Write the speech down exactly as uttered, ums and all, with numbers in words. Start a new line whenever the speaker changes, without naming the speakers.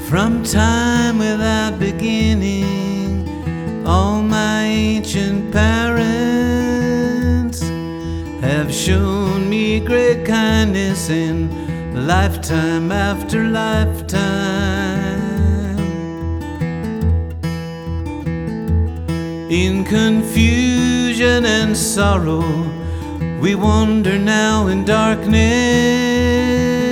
From time without beginning, all my ancient parents have shown me great kindness in lifetime after lifetime. In confusion and sorrow, we wander now in darkness.